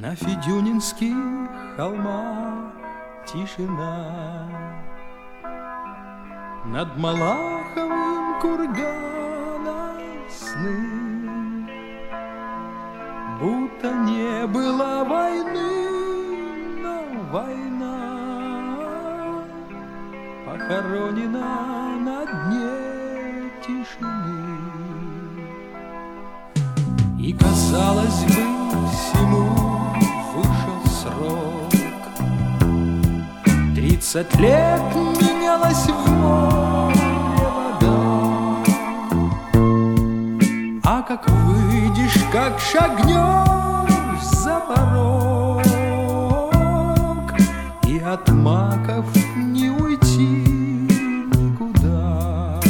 На Федюнинских холмах тишина, над Малаховым курганом сны, будто не было войны, но война похоронена на дне тишины. И, казалось бы, всему вышел срок. 30 лет менялась в море вода, а как выйдешь, как шагнешь за порог, и от маков не уйти никуда.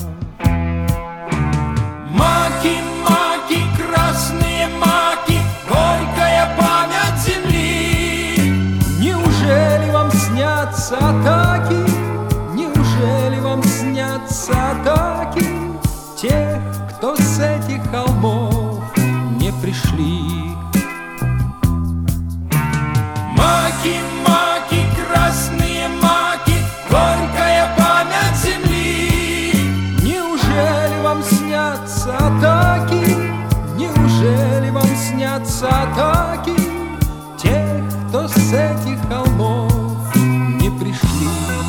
Маки, маки, красные маки, горькая память земли. Неужели вам снятся атаки? Неужели вам снятся атаки тех, кто с этих холмов не пришли? Маки, маки, красные маки, горькая память земли. Неужели вам снятся атаки? Неужели вам снятся атаки тех, кто с этих холмов не пришли?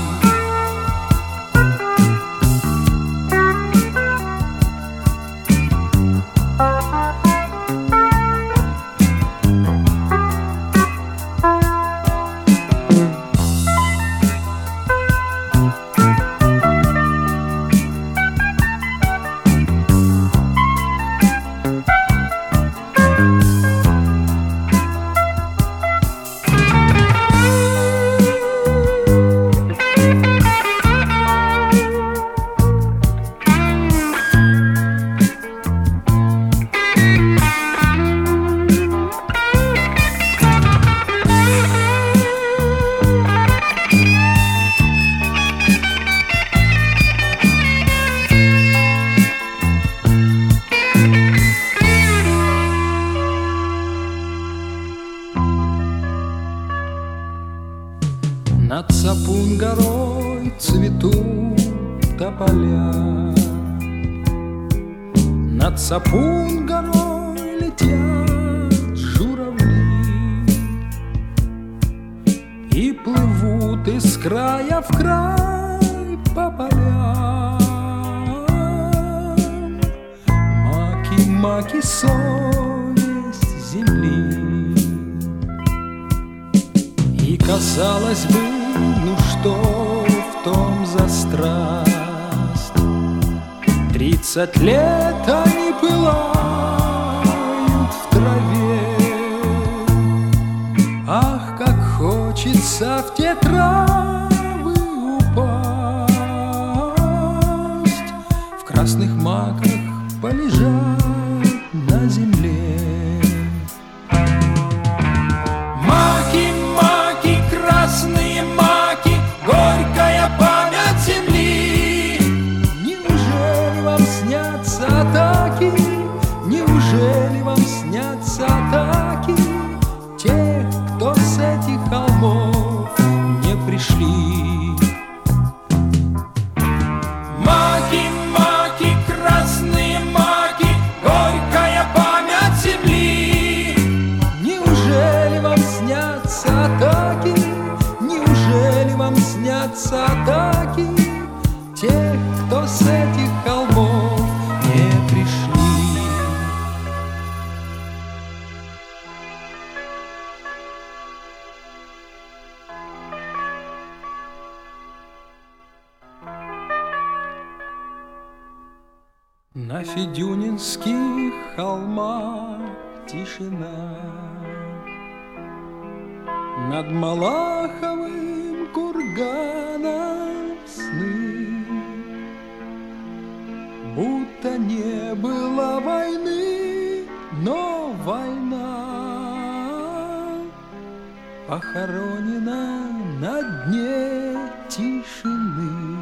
Над Сапун-горой цветут тополя, над Сапун-горой летят журавли и плывут из края в край по полям. Маки, маки, совесть земли. И, казалось бы, ну что в том за страсть? 30 лет они пылают в траве. Ах, как хочется в те травы упасть, в красных маках полежать на земле. Маки, маки, красные маки, горькая память земли. Неужели вам снятся атаки? Неужели вам снятся атаки тех, кто с этих холмов не пришли? Маки, маки, красные маки, горькая память земли. Неужели вам снятся атаки? Неужели вам снятся атаки тех, кто с этих холмов не пришли? На Федюнинских холмах тишина, над Малаховым курганом сны, будто не было войны, но война похоронена на дне тишины.